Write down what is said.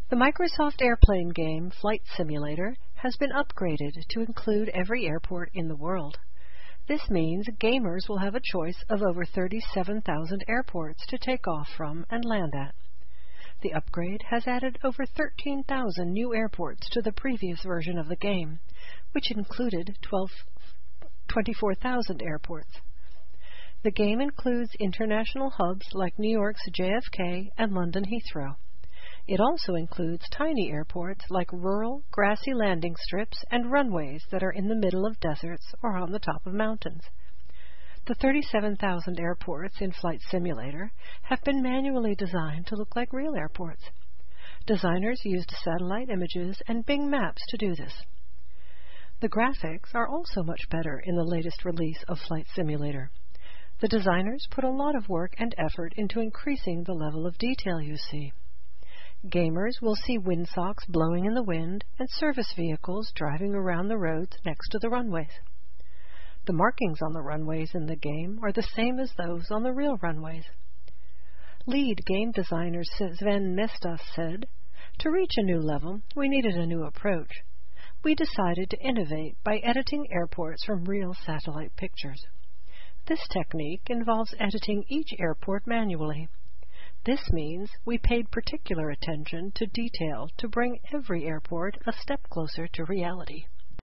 The Microsoft Airplane game Flight Simulator has been upgraded to include every airport in the world. This means gamers will have a choice of over 37,000 airports to take off from and land at. The upgrade has added over 13,000 new airports to the previous version of the game, which included 24,000 airports. The game includes international hubs like New York's JFK and London Heathrow. It also includes tiny airports like rural, grassy landing strips and runways that are in the middle of deserts or on the top of mountains. The 37,000 airports in Flight Simulator have been manually designed to look like real airports. Designers used satellite images and Bing Maps to do this. The graphics are also much better in the latest release of Flight Simulator. The designers put a lot of work and effort into increasing the level of detail you see. Gamers will see windsocks blowing in the wind and service vehicles driving around the roads next to the runways. The markings on the runways in the game are the same as those on the real runways. Lead game designer Sven Mestas said, "To reach a new level, we needed a new approach. We decided to innovate by editing airports from real satellite pictures. This technique involves editing each airport manually. This means we paid particular attention to detail to bring every airport a step closer to reality."